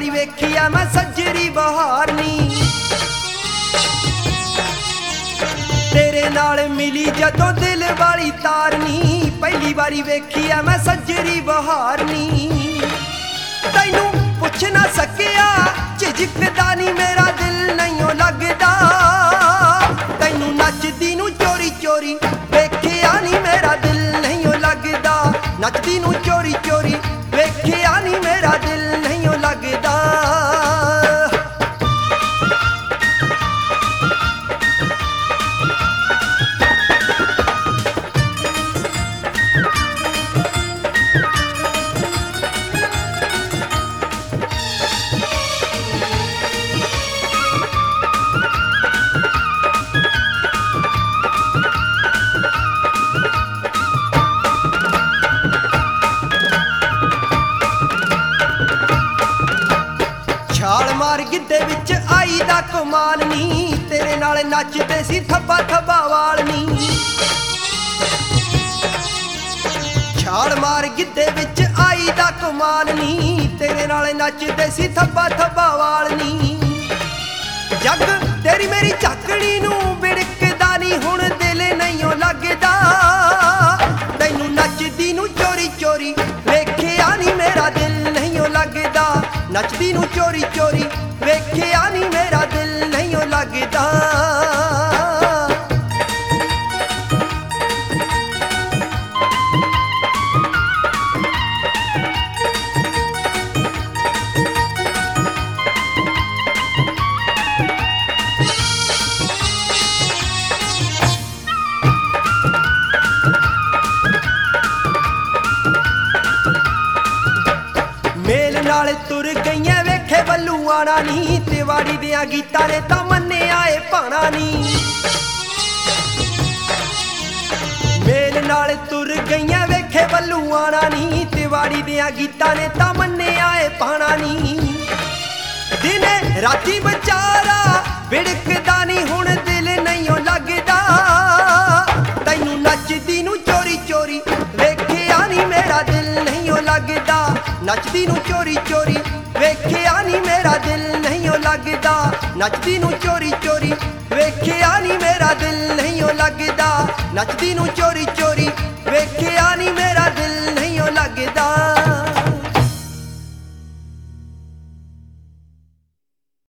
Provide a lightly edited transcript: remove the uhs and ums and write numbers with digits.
ਵਾਰੀ ਵੇਖੀ ਆ ਮੈਂ ਸੱਜਰੀ ਬਹਾਰ ਨੀ। ਤੇਰੇ ਨਾਲ ਮਿਲੀ ਜਦੋਂ ਦਿਲ ਵਾਲੀ ਤਾਰ ਨੀ, ਪਹਿਲੀ ਵਾਰੀ ਵੇਖੀ ਆ ਮੈਂ ਸੱਜਰੀ ਬਹਾਰ ਨੀ। ਤੈਨੂੰ ਪੁੱਛ ਨਾ ਸਕਿਆ ਝਿਜਕਦਾ ਨੀ ਮੇਰਾ ਦਿਲ ਨਹੀਂਓ ਲੱਗਦਾ, ਤੈਨੂੰ ਨੱਚਦੀ ਨੂੰ ਚੋਰੀ ਚੋਰੀ ਵੇਖਿਆ ਨੀ ਮੇਰਾ ਦਿਲ ਨਹੀਂਓ ਲੱਗਦਾ, ਨੱਚਦੀ ਨੂੰ ਚੋਰੀ ਚੋਰੀ ਵੇਖਿਆ ਨੀ ਮੇਰਾ ਦਿਲ ਨਹੀਂਓ ਲੱਗਦਾ। ਛਾਲ ਮਾਰ ਗਿੱਧੇ ਵਿੱਚ ਆਈ ਦਾ ਕਮਾਲ ਨੀ, ਤੇਰੇ ਨਾਲ ਨੱਚਦੇ ਸੀ ਥੱਬਾ ਥੱਬਾ ਵਾਲ ਨੀ। ਛਾਲ ਮਾਰ ਗਿੱਧੇ ਵਿੱਚ ਆਈ ਦਾ ਕਮਾਲ ਨੀ, ਤੇਰੇ ਨਾਲ ਨੱਚਦੇ ਸੀ ਥੱਬਾ ਥੱਬਾ ਵਾਲ ਨੀ। ਜੱਗ ਤੇਰੀ ਮੇਰੀ ਝਾਕਣੀ ਨੂੰ ਵਿੜਕਦਾ ਨੀ, ਹੁਣ ਦਿਲ ਨਹੀਂਓ ਲੱਗਦਾ, ਤੈਨੂੰ ਨੱਚਦੀ ਨੂੰ ਚੋਰੀ ਚੋਰੀ ਵੇਖਿਆ ਨੀ ਮੇਰਾ ਦਿਲ ਨਹੀਂਓ ਲੱਗਦਾ, ਨੱਚਦੀ ਨੂੰ ਚੋਰੀ ਚੋਰੀ ਵੇਖਿਆ ਨੀ ਮੇਰਾ ਦਿਲ ਨਹੀਂਓ ਲੱਗਦਾ। ਮੇਲ ਨਾਲ ਤੁਰ ਗਈਆਂ ਵੇਖੇ ਬੱਲੂਆਣਾ ਨੀ, ਤਿਵਾੜੀ ਦਿਆਂ ਗੀਤਾਂ ਨੇ ਤਾਂ ਮੰਨਿਆ ਏ ਭਾਣਾ ਨੀ। ਮੇਲ ਨਾਲ ਤੁਰ ਗਈਆਂ ਵੇਖੇ ਬੱਲੂਆਣਾ ਨੀ, ਤਿਵਾੜੀ ਦਿਆਂ ਗੀਤਾਂ ਨੇ ਤਾਂ ਮੰਨਿਆ ਏ ਭਾਣਾ ਨੀ। ਦਿਨੇ ਰਾਤੀ ਵਿਚਾਰਾ ਵਿੜਕਦਾ ਨੀ, ਹੁਣ ਦਿਲ ਨਹੀਂਓ ਲੱਗਦਾ, ਤੈਨੂੰ ਨੱਚਦੀ ਨੂੰ ਚੋਰੀ ਚੋਰੀ ਵੇਖਿਆ ਨੀ ਮੇਰਾ ਦਿਲ ਨਹੀਂਓ ਲੱਗਦਾ, ਨੱਚਦੀ ਨੂੰ ਚੋਰੀ ਚੋਰੀ ਵੇਖਿਆ ਨੀ ਮੇਰਾ ਦਿਲ ਨਹੀਂਓ ਲੱਗਦਾ, ਨੱਚਦੀ ਨੂੰ ਚੋਰੀ ਚੋਰੀ ਵੇਖਿਆ ਨੀ ਮੇਰਾ ਦਿਲ ਨਹੀਂਓ ਲੱਗਦਾ, ਨੱਚਦੀ ਨੂੰ ਚੋਰੀ ਚੋਰੀ